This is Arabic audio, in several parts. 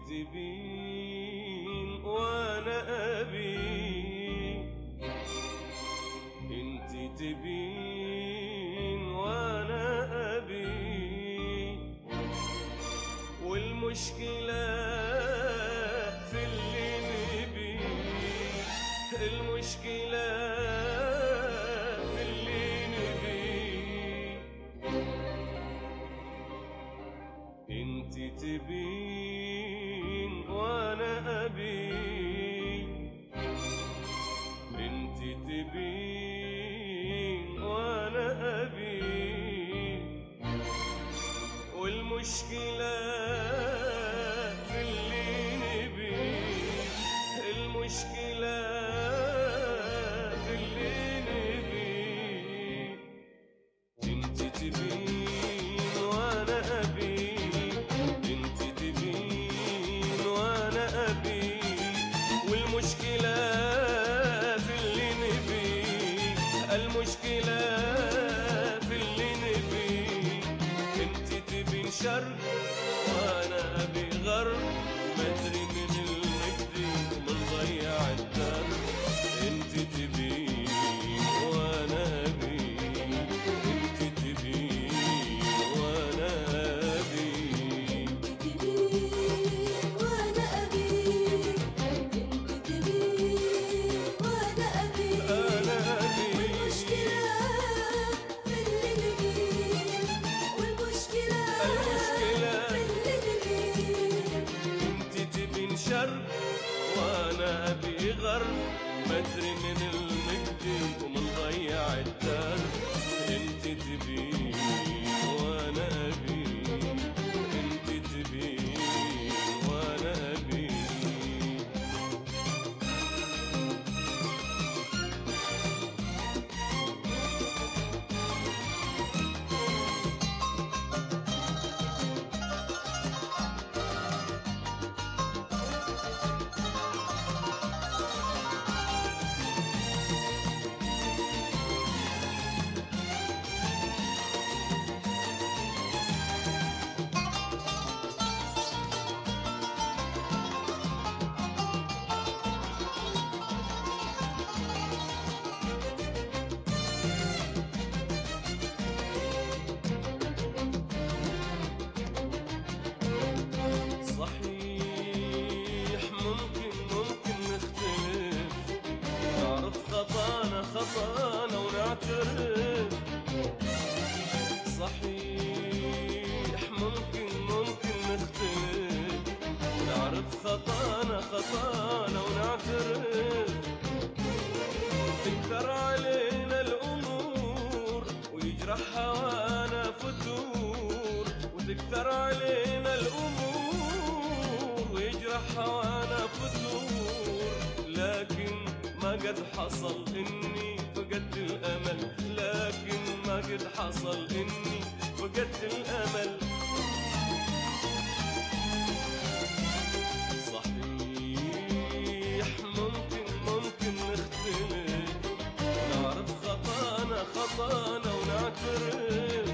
تبين وانا ابي، انت تبين وانا ابي، والمشكلة في اللي نبي، المشكلة في اللي نبي. انت تبين وانا ابي، انت تبين وانا ابي، والمشكلة في اللي نبي، المشكلة في اللي نبي. انت تبين وانا ابي، انت تبين وانا ابي، والمشكلة في اللي نبي، المشكلة في اللي نبي. انت تبين شرق وانا ابي غرب، مدري من المجدي ومن ضيع الدرب. انت تبين وانا ابي، انت تبين وانا ابي، انت تبين وانا ابي، انت تبين وانا ابي، انا ابي. والمشكلة في اللي نبي، والمشكلة في اللي نبي. انت تبين شرق وانا ابي غرب، مدري من المجدي ومن ضيع الدرب. انت تبين وانا ابي، انت تبين وانا ابي. صحيح ممكن نختلف، نعرف خطانا ونعترف. صحيح ممكن نختلف، نعرف خطانا ونعترف. تكثر علينا الأمور ويجرح هوانا فتور، وتكثر علينا الأمور ويجرح هوانا فتور. لكن ما قد حصل إني فقدت الأمل، لكن ما قد حصل إني فقدت الأمل. صحيح ممكن نختلف، نعرف خطانا ونعترف.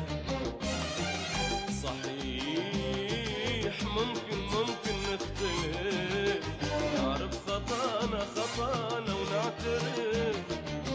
صحيح ممكن نختلف، نعرف خطانا ونعترف.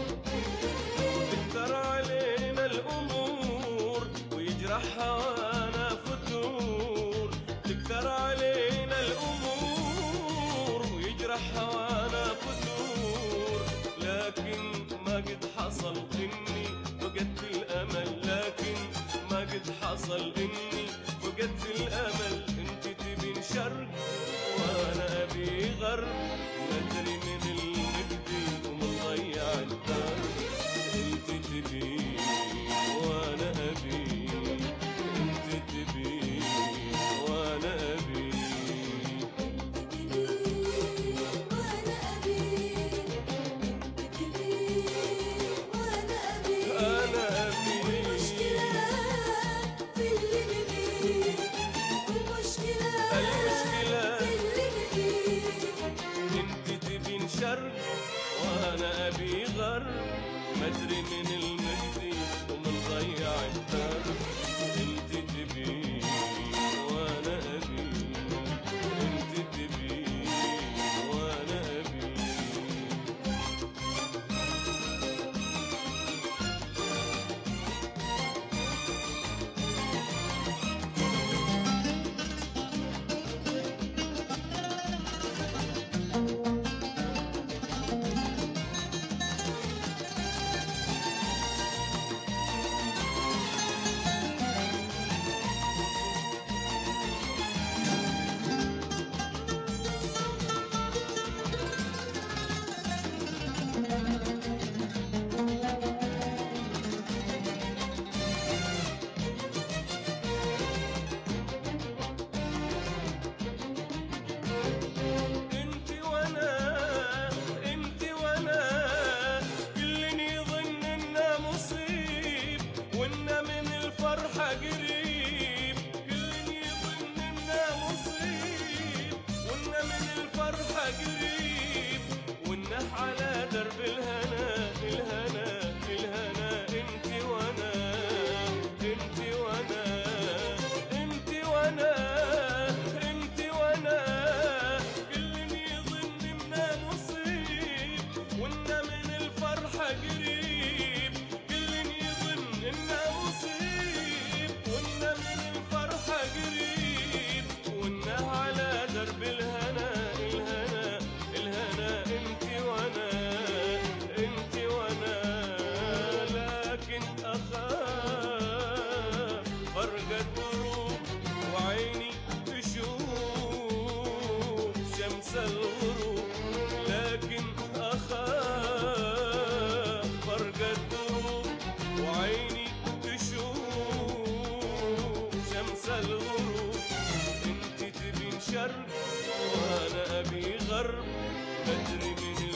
تكثر علينا الأمور ويجرح هوانا فتور، تكثر علينا الأمور ويجرح هوانا فتور. لكن ما قد حصل إني فقدت الأمل، لكن ما قد حصل إني فقدت الأمل. انت تبين شرق وانا ابي غرب، مدري من المجدي ومن ضيع الدرب. انت تبين وانا ابي، انت تبين وانا ابي، انت تبين وانا ابي، انت تبين وانا ابي، انا ابي. والمشكلة في اللي نبي، والمشكلة في اللي نبي. انت تبين شرق شرق وانا ابي غرب، بدري من